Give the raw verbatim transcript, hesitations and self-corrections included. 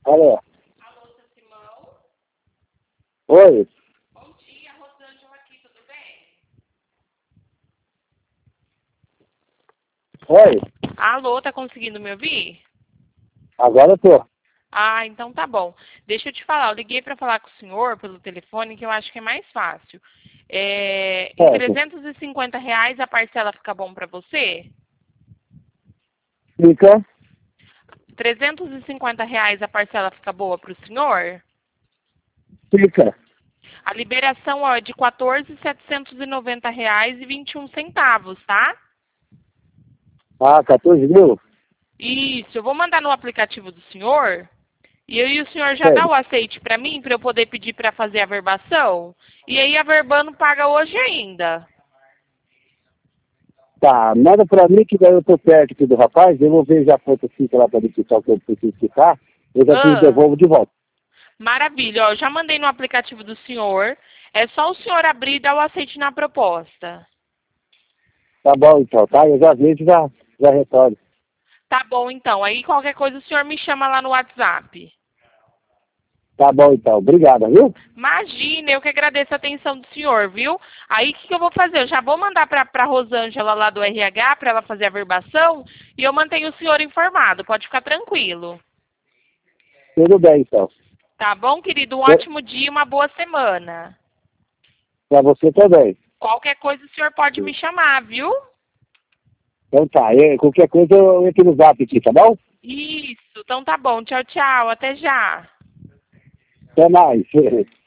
Alô? Alô, seu Simão? Oi? Bom dia, Rosângela aqui, tudo bem? Oi? Alô, tá conseguindo me ouvir? Agora eu tô. Ah, então tá bom. Deixa eu te falar, eu liguei para falar com o senhor pelo telefone, que eu acho que é mais fácil. É, em Certo. trezentos e cinquenta reais a parcela fica bom para você? Fica? trezentos e cinquenta reais a parcela fica boa para o senhor? Fica. A liberação ó, é de quatorze mil setecentos e noventa reais e vinte e um centavos, tá? Ah, quatorze mil? Isso, eu vou mandar no aplicativo do senhor. E aí o senhor já dá Certo. o aceite para mim, para eu poder pedir para fazer a verbação? E aí a verbando paga hoje ainda. Tá, manda pra mim que daí eu tô perto aqui do rapaz, eu vou ver já quanto fica lá pra ele quitar o que eu preciso quitar, eu já te Ah, devolvo de volta. maravilha, ó, eu já mandei no aplicativo do senhor. É só o senhor abrir e dar o aceite na proposta. Tá bom então, tá? Eu já vejo e já, já retorno. Tá bom, então. Aí qualquer coisa o senhor me chama lá no WhatsApp. Tá bom então, obrigado, viu? Imagina, eu que agradeço a atenção do senhor, viu? Aí o que, que eu vou fazer? Eu já vou mandar para a Rosângela lá do R H para ela fazer a verbação e eu mantenho o senhor informado. Pode ficar tranquilo. Tudo bem então. Tá bom, querido? Um Eu- ótimo dia e uma boa semana. Pra você também. Qualquer coisa o senhor pode me chamar, viu? Então tá, e qualquer coisa eu entro no zap aqui, tá bom? Isso, então tá bom. Tchau, tchau. Até já. Até mais.